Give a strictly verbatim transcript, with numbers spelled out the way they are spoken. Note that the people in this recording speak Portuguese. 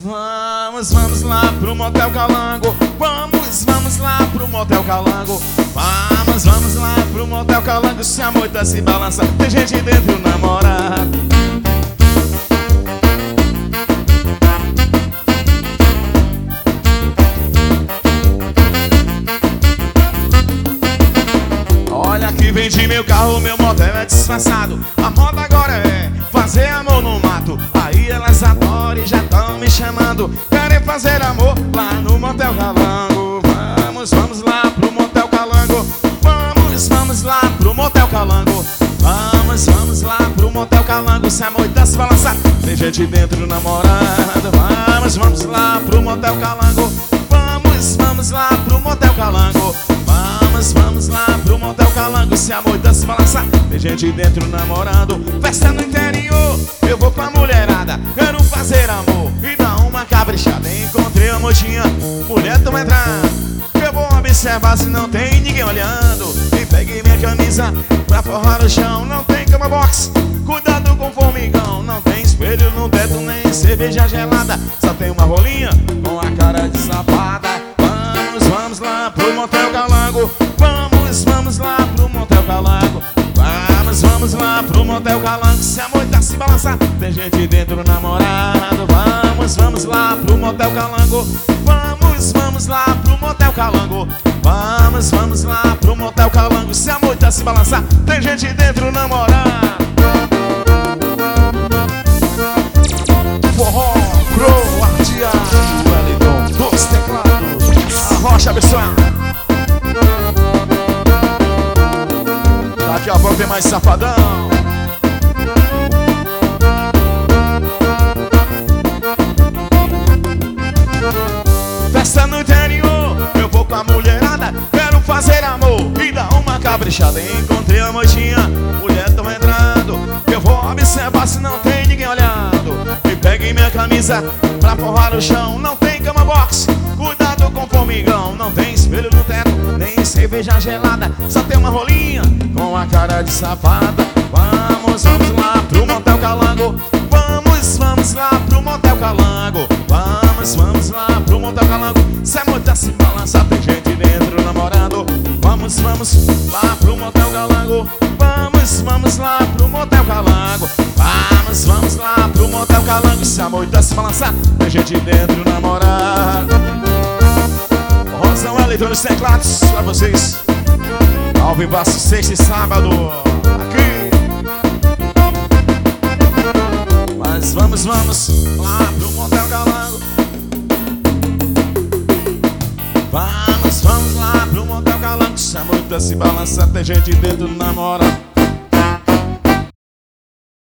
Vamos, vamos lá pro Motel Calango. Vamos, vamos lá pro Motel Calango. Vamos, vamos lá pro Motel Calango. Se a moita se balança, tem gente dentro namorado. Olha que vem de meu carro, meu motel é disfarçado. A moda agora é fazer amor no mato. Aí elas adoram e já tão me chamando. Querem fazer amor lá no Motel Calango. Vamos, vamos lá pro Motel Calango. Vamos, vamos lá pro Motel Calango. Vamos, vamos lá pro Motel Calango. Se a moita se balançar, tem gente dentro namorado. Vamos, vamos lá pro Motel Calango. Vamos, vamos lá pro Motel Calango. Vamos, vamos lá pro Motel Calango. Se a moita se balançar, tem gente dentro namorando. Festa no interior, eu vou com a mulherada. Quero fazer amor e dar uma caprichada. Encontrei a motinha, mulher, tamo entrando. Eu vou observar se não tem ninguém olhando. E peguei minha camisa pra forrar o chão. Não tem cama box, cuidado com formigão. Não tem espelho no teto, nem cerveja gelada. Só tem uma rolinha com a cara de safada. Vamos, vamos lá pro Motel Calango. Vamos, vamos lá pro Motel Calango. Vamos, vamos lá pro Motel Calango. Se a moita se balançar, tem gente dentro namorado. Vamos, vamos lá pro Motel Calango. Vamos, vamos lá pro Motel Calango. Vamos, vamos lá pro Motel Calango. Se a moita se balançar, tem gente dentro namorado. Forró, crow, arteado, Wellington, dois teclados, a rocha abençoada. Daqui a pouco tem mais safadão. Festa no interior, eu vou com a mulherada. Quero fazer amor e dar uma caprichada. Encontrei a motinha, mulher, tão entrando. Eu vou observar se não tem ninguém olhando. E peguei minha camisa pra forrar o chão. Não tem cama box, cuidado com formigão. Não tem espelho no teto, nem cerveja gelada. Só tem uma rolinha com a cara de safada. Vamos, vamos lá pro Motel Calango. Vamos, vamos lá pro Motel Calango. Vamos, vamos lá pro Motel Calango. Se a moita se balançar, tem gente dentro namorando. Vamos, vamos lá pro Motel Calango. Vamos, vamos lá pro Motel Calango. Vamos, vamos lá pro Motel Calango. Se a moita se balançar, tem gente dentro namorado. Rosão Wellington nos teclados pra vocês. Ao vivaço, sexta e sábado aqui. Mas vamos, vamos lá pro Motel Calango. Vamos, vamos lá pro Motel Calango. Se a moita se balançar, tem gente dentro namorado.